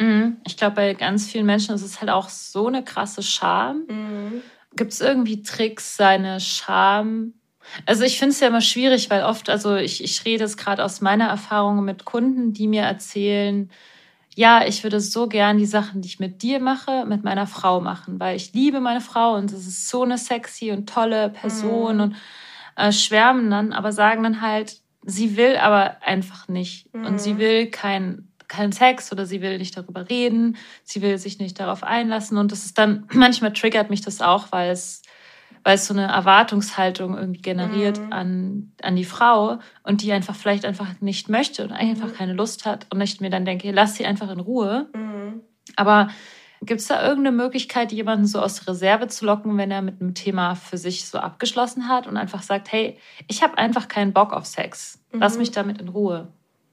Ich glaube, bei ganz vielen Menschen ist es halt auch so eine krasse Scham. Mhm. Gibt es irgendwie Tricks, seine Scham... Also ich finde es ja immer schwierig, weil oft, also ich, ich rede es gerade aus meiner Erfahrung mit Kunden, die mir erzählen, ja, ich würde so gern die Sachen, die ich mit dir mache, mit meiner Frau machen, weil ich liebe meine Frau und das ist so eine sexy und tolle Person mhm. und äh, schwärmen dann, aber sagen dann halt, sie will aber einfach nicht mhm. und sie will kein keinen Sex oder sie will nicht darüber reden, sie will sich nicht darauf einlassen und das ist dann, manchmal triggert mich das auch, weil es, weil es so eine Erwartungshaltung irgendwie generiert mhm. an, an die Frau und die einfach vielleicht einfach nicht möchte und einfach mhm. keine Lust hat und ich mir dann denke, lass sie einfach in Ruhe. Mhm. Aber gibt es da irgendeine Möglichkeit, jemanden so aus Reserve zu locken, wenn er mit einem Thema für sich so abgeschlossen hat und einfach sagt, hey, ich habe einfach keinen Bock auf Sex, lass mhm. mich damit in Ruhe?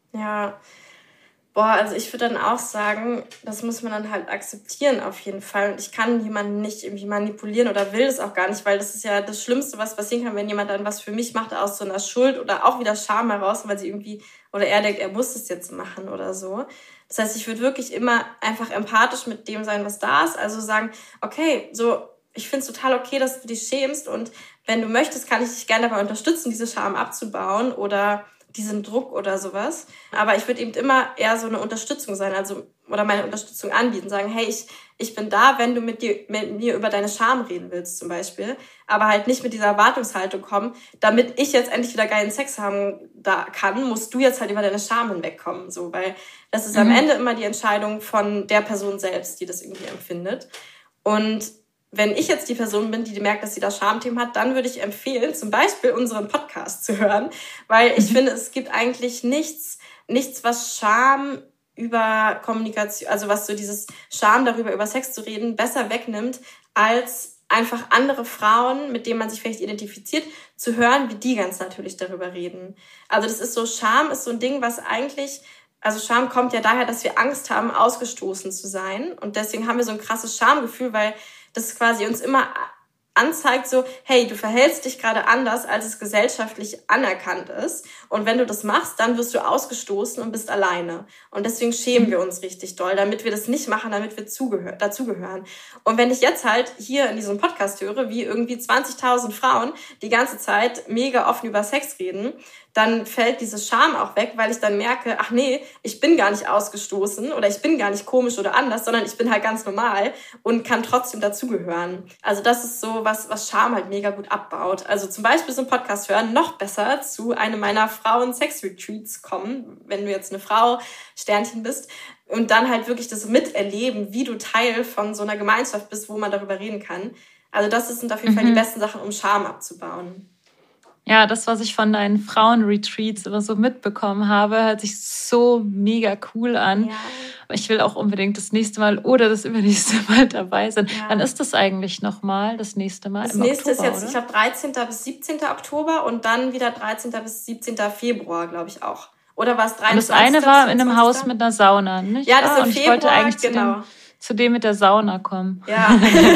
Ja, Boah, also ich würde dann auch sagen, das muss man dann halt akzeptieren auf jeden Fall. Und ich kann jemanden nicht irgendwie manipulieren oder will es auch gar nicht, weil das ist ja das Schlimmste, was passieren kann, wenn jemand dann was für mich macht aus so einer Schuld oder auch wieder Scham heraus, weil sie irgendwie, oder er denkt, er muss es jetzt machen oder so. Das heißt, ich würde wirklich immer einfach empathisch mit dem sein, was da ist. Also sagen, okay, so, ich finde es total okay, dass du dich schämst und wenn du möchtest, kann ich dich gerne dabei unterstützen, diese Scham abzubauen oder diesen Druck oder sowas. Aber ich würde eben immer eher so eine Unterstützung sein, also oder meine Unterstützung anbieten, sagen, hey, ich, ich bin da, wenn du mit, dir, mit mir über deine Scham reden willst zum Beispiel, aber halt nicht mit dieser Erwartungshaltung kommen, damit ich jetzt endlich wieder geilen Sex haben da kann, musst du jetzt halt über deine Scham hinwegkommen, so, weil das ist mhm. am Ende immer die Entscheidung von der Person selbst, die das irgendwie empfindet. Und wenn ich jetzt die Person bin, die merkt, dass sie da Schamthemen hat, dann würde ich empfehlen, zum Beispiel unseren Podcast zu hören, weil ich mhm. finde, es gibt eigentlich nichts, nichts, was Scham über Kommunikation, also was so dieses Scham darüber, über Sex zu reden, besser wegnimmt, als einfach andere Frauen, mit denen man sich vielleicht identifiziert, zu hören, wie die ganz natürlich darüber reden. Also das ist so, Scham ist so ein Ding, was eigentlich... Also Scham kommt ja daher, dass wir Angst haben, ausgestoßen zu sein. Und deswegen haben wir so ein krasses Schamgefühl, weil das quasi uns immer anzeigt, so, hey, du verhältst dich gerade anders, als es gesellschaftlich anerkannt ist. Und wenn du das machst, dann wirst du ausgestoßen und bist alleine. Und deswegen schämen wir uns richtig doll, damit wir das nicht machen, damit wir zugehör- dazugehören. Und wenn ich jetzt halt hier in diesem Podcast höre, wie irgendwie zwanzigtausend Frauen die ganze Zeit mega offen über Sex reden, dann fällt diese Scham auch weg, weil ich dann merke, ach nee, ich bin gar nicht ausgestoßen oder ich bin gar nicht komisch oder anders, sondern ich bin halt ganz normal und kann trotzdem dazugehören. Also das ist so was, was Scham halt mega gut abbaut. Also zum Beispiel so einen Podcast hören, noch besser zu einem meiner Frauen-Sex-Retreats kommen, wenn du jetzt eine Frau, Sternchen bist, und dann halt wirklich das miterleben, wie du Teil von so einer Gemeinschaft bist, wo man darüber reden kann. Also das sind auf jeden mhm. Fall die besten Sachen, um Scham abzubauen. Ja, das, was ich von deinen Frauen-Retreats immer so mitbekommen habe, hört sich so mega cool an. Ja. Ich will auch unbedingt das nächste Mal oder das übernächste Mal dabei sein. Ja. Wann ist das eigentlich nochmal, das nächste Mal? Das Im nächste Oktober, ist jetzt, oder? Ich glaube, dreizehnten bis siebzehnten Oktober und dann wieder dreizehnten bis siebzehnten Februar, glaube ich auch. Oder war es dreiundzwanzigsten Und das eine war in einem Haus mit einer Sauna, nicht? Ja, das ist ah, im und Februar, ich wollte eigentlich genau. Zu dem, zu dem mit der Sauna kommen. Ja,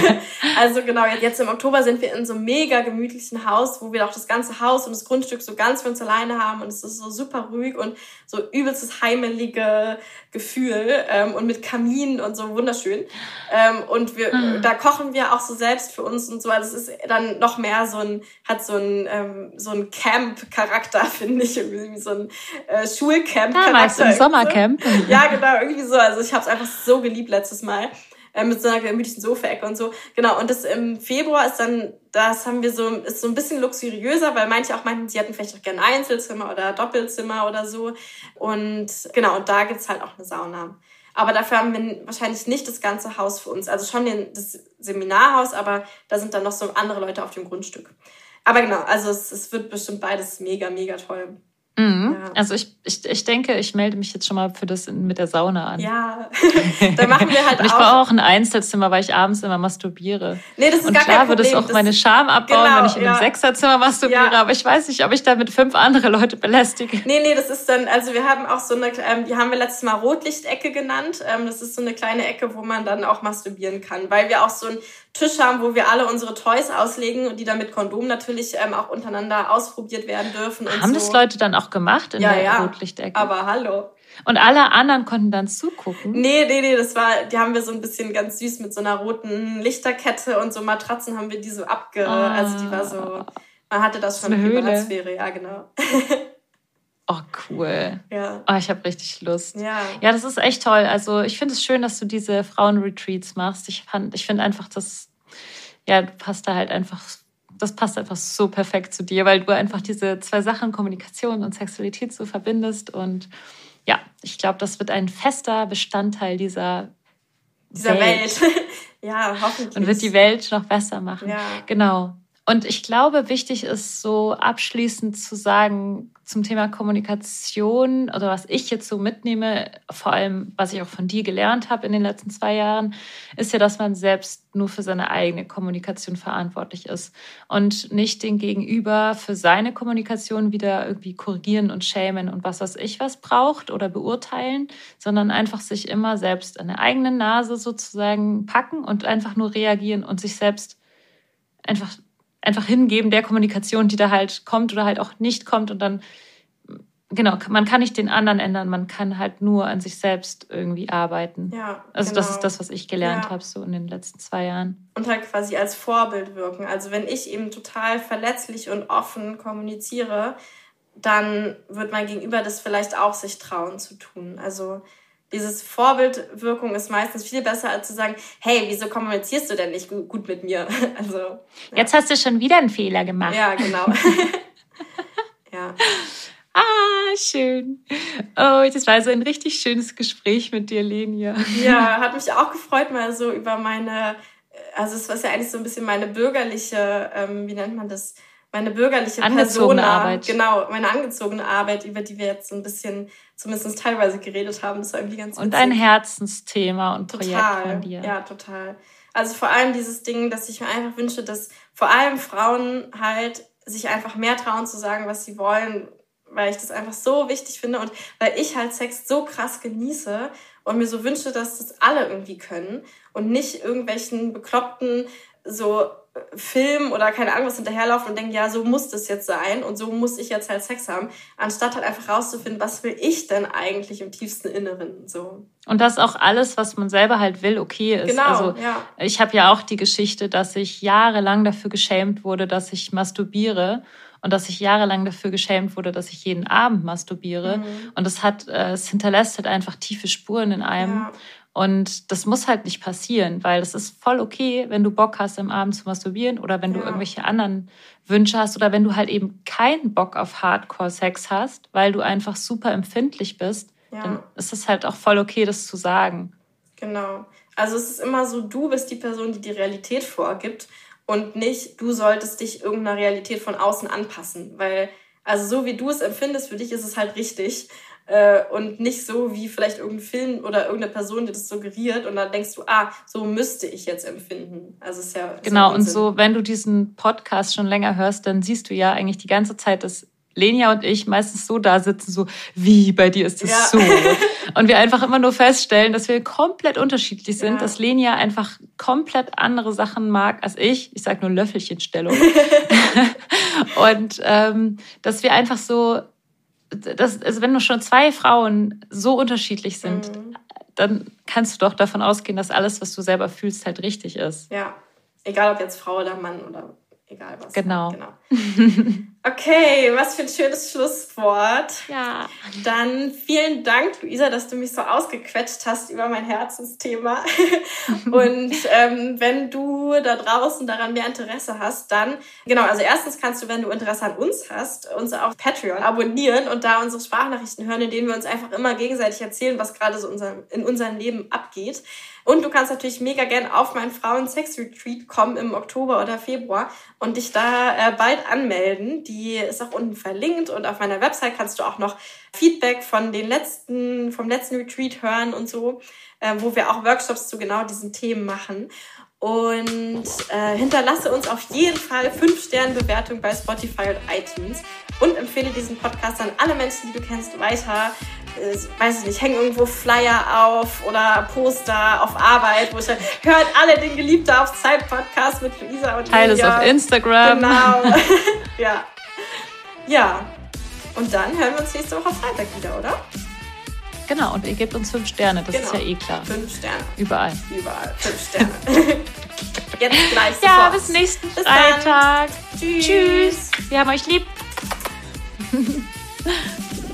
also genau, jetzt im Oktober sind wir in so einem mega gemütlichen Haus, wo wir auch das ganze Haus und das Grundstück so ganz für uns alleine haben und es ist so super ruhig und so übelstes heimelige Gefühl ähm, und mit Kamin und so wunderschön. Ähm, und wir, mhm. da kochen wir auch so selbst für uns und so, also es ist dann noch mehr so ein, hat so ein, ähm, so ein Camp-Charakter, finde ich, irgendwie so ein äh, Schulcamp-Charakter. Ja, im Sommercamp. Ja, genau, irgendwie so, also ich habe es einfach so geliebt letztes Mal. Mit so einer gemütlichen Sofaecke und so. Genau, und das im Februar ist dann, das haben wir so, ist so ein bisschen luxuriöser, weil manche auch meinten, sie hätten vielleicht auch gerne Einzelzimmer oder Doppelzimmer oder so. Und genau, und da gibt's halt auch eine Sauna. Aber dafür haben wir wahrscheinlich nicht das ganze Haus für uns. Also schon den, das Seminarhaus, aber da sind dann noch so andere Leute auf dem Grundstück. Aber genau, also es, es wird bestimmt beides mega, mega toll. Mhm. Ja. Also ich, ich, ich denke, ich melde mich jetzt schon mal für das mit der Sauna an. Ja, dann machen wir halt und ich auch... brauche auch ein Einzelzimmer, weil ich abends immer masturbiere. Nee, das ist und gar klar kein Problem. würde es auch das meine Scham abbauen, genau, wenn ich in einem ja. Sechserzimmer masturbiere, ja. aber ich weiß nicht, ob ich damit fünf andere Leute belästige. Nee, nee, das ist dann, also wir haben auch so eine, ähm, die haben wir letztes Mal Rotlichtecke genannt. Ähm, das ist so eine kleine Ecke, wo man dann auch masturbieren kann, weil wir auch so einen Tisch haben, wo wir alle unsere Toys auslegen und die dann mit Kondom natürlich ähm, auch untereinander ausprobiert werden dürfen. Und haben so. das Leute dann auch gemacht in ja, der ja. Rotlichtecke? Aber hallo. Und alle anderen konnten dann zugucken? Nee, nee, nee, das war, die haben wir so ein bisschen ganz süß mit so einer roten Lichterkette und so Matratzen haben wir die so abge... Ah. Also die war so... Man hatte das schon in Privatsphäre, ja, genau. Oh, cool. Ja. Oh, ich habe richtig Lust. Ja. Ja, das ist echt toll. Also ich finde es schön, dass du diese Frauen-Retreats machst. Ich fand, ich finde einfach, das ja, passt da halt einfach, das passt einfach so perfekt zu dir, weil du einfach diese zwei Sachen, Kommunikation und Sexualität, so verbindest. Und ja, ich glaube, das wird ein fester Bestandteil dieser, dieser Welt. Welt. Ja, hoffentlich. Und wird die Welt noch besser machen. Ja. Genau. Und ich glaube, wichtig ist so abschließend zu sagen zum Thema Kommunikation oder was ich jetzt so mitnehme, vor allem was ich auch von dir gelernt habe in den letzten zwei Jahren, ist ja, dass man selbst nur für seine eigene Kommunikation verantwortlich ist und nicht den Gegenüber für seine Kommunikation wieder irgendwie korrigieren und schämen und was weiß ich was braucht oder beurteilen, sondern einfach sich immer selbst an der eigenen Nase sozusagen packen und einfach nur reagieren und sich selbst einfach einfach hingeben der Kommunikation, die da halt kommt oder halt auch nicht kommt. Und dann, genau, man kann nicht den anderen ändern, man kann halt nur an sich selbst irgendwie arbeiten. Ja, also genau. Das ist das, was ich gelernt ja. habe so in den letzten zwei Jahren. Und halt quasi als Vorbild wirken. Also wenn ich eben total verletzlich und offen kommuniziere, dann wird mein Gegenüber das vielleicht auch sich trauen zu tun. Also dieses Vorbildwirkung ist meistens viel besser, als zu sagen, hey, wieso kommunizierst du denn nicht gut mit mir? Also ja. Jetzt hast du schon wieder einen Fehler gemacht. Ja, genau. Ja. Ah, schön. Oh, das war so ein richtig schönes Gespräch mit dir, Lenia. Ja, hat mich auch gefreut, mal so über meine, also es war ja eigentlich so ein bisschen meine bürgerliche, ähm, wie nennt man das? Meine bürgerliche angezogene Persona, Arbeit. Genau, meine angezogene Arbeit, über die wir jetzt so ein bisschen, zumindest teilweise geredet haben. Das war irgendwie ganz witzig. Und ein Herzensthema und total, Projekt von dir. Ja, total. Also vor allem dieses Ding, dass ich mir einfach wünsche, dass vor allem Frauen halt sich einfach mehr trauen zu sagen, was sie wollen, weil ich das einfach so wichtig finde und weil ich halt Sex so krass genieße und mir so wünsche, dass das alle irgendwie können und nicht irgendwelchen bekloppten so Film oder keine Ahnung was hinterherlaufen und denken, ja, so muss das jetzt sein und so muss ich jetzt halt Sex haben, anstatt halt einfach rauszufinden, was will ich denn eigentlich im tiefsten Inneren, so. Und dass auch alles, was man selber halt will, okay ist. Genau, also ja. Ich habe ja auch die Geschichte, dass ich jahrelang dafür geschämt wurde, dass ich masturbiere und dass ich jahrelang dafür geschämt wurde, dass ich jeden Abend masturbiere. Mhm. Und das hat, äh, es hinterlässt halt einfach tiefe Spuren in einem. Ja. Und das muss halt nicht passieren, weil es ist voll okay, wenn du Bock hast, am Abend zu masturbieren oder wenn du ja. irgendwelche anderen Wünsche hast oder wenn du halt eben keinen Bock auf Hardcore-Sex hast, weil du einfach super empfindlich bist, ja. dann ist es halt auch voll okay, das zu sagen. Genau. Also es ist immer so, du bist die Person, die die Realität vorgibt und nicht, du solltest dich irgendeiner Realität von außen anpassen, weil also so wie du es empfindest, für dich ist es halt richtig. Und nicht so wie vielleicht irgendein Film oder irgendeine Person, die das suggeriert und dann denkst du, ah, so müsste ich jetzt empfinden. Also ist ja genau, so und so, wenn du diesen Podcast schon länger hörst, dann siehst du ja eigentlich die ganze Zeit, dass Lenia und ich meistens so da sitzen, so, wie, bei dir ist das ja. so. Und wir einfach immer nur feststellen, dass wir komplett unterschiedlich sind, ja. dass Lenia einfach komplett andere Sachen mag als ich. Ich sag nur Löffelchenstellung. Und ähm, dass wir einfach so, das, also wenn nur schon zwei Frauen so unterschiedlich sind, mhm. dann kannst du doch davon ausgehen, dass alles, was du selber fühlst, halt richtig ist. Ja, egal ob jetzt Frau oder Mann oder egal was. Genau. genau. Okay, was für ein schönes Schlusswort. Ja. Dann vielen Dank, Luisa, dass du mich so ausgequetscht hast über mein Herzensthema. Und ähm, wenn du da draußen daran mehr Interesse hast, dann, genau, also erstens kannst du, wenn du Interesse an uns hast, uns auf Patreon abonnieren und da unsere Sprachnachrichten hören, in denen wir uns einfach immer gegenseitig erzählen, was gerade so unser, in unserem Leben abgeht. Und du kannst natürlich mega gern auf meinen Frauen-Sex-Retreat kommen im Oktober oder Februar und dich da äh, bald anmelden. Die ist auch unten verlinkt und auf meiner Website kannst du auch noch Feedback von den letzten, vom letzten Retreat hören und so, äh, wo wir auch Workshops zu genau diesen Themen machen. Und äh, hinterlasse uns auf jeden Fall fünf Sterne Bewertung bei Spotify und iTunes und empfehle diesen Podcast an alle Menschen, die du kennst, weiter. Äh, weiß ich nicht, häng irgendwo Flyer auf oder Poster auf Arbeit, wo ich hört alle den Geliebter auf Zeit Podcast mit Luisa und Teile es auf Instagram. Genau. ja. Ja. Und dann hören wir uns nächste Woche Freitag wieder, oder? genau. Und ihr gebt uns fünf Sterne, das Genau. ist ja eh klar. Fünf Sterne. Überall. Überall. Fünf Sterne. Jetzt gleich sofort. Ja, bis nächsten Bis dann. Freitag. Tschüss. Tschüss. Wir haben euch lieb.